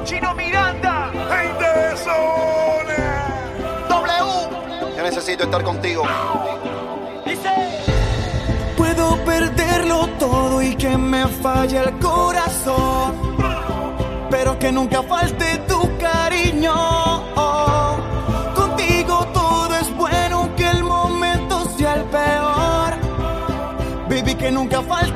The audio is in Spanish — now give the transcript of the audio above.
Chino Miranda. Gente de zona. W. Yo necesito estar contigo. Dice. Puedo perderlo todo y que me falle el corazón, pero que nunca falte tu cariño. Contigo todo es bueno, que el momento sea el peor. Baby, que nunca falte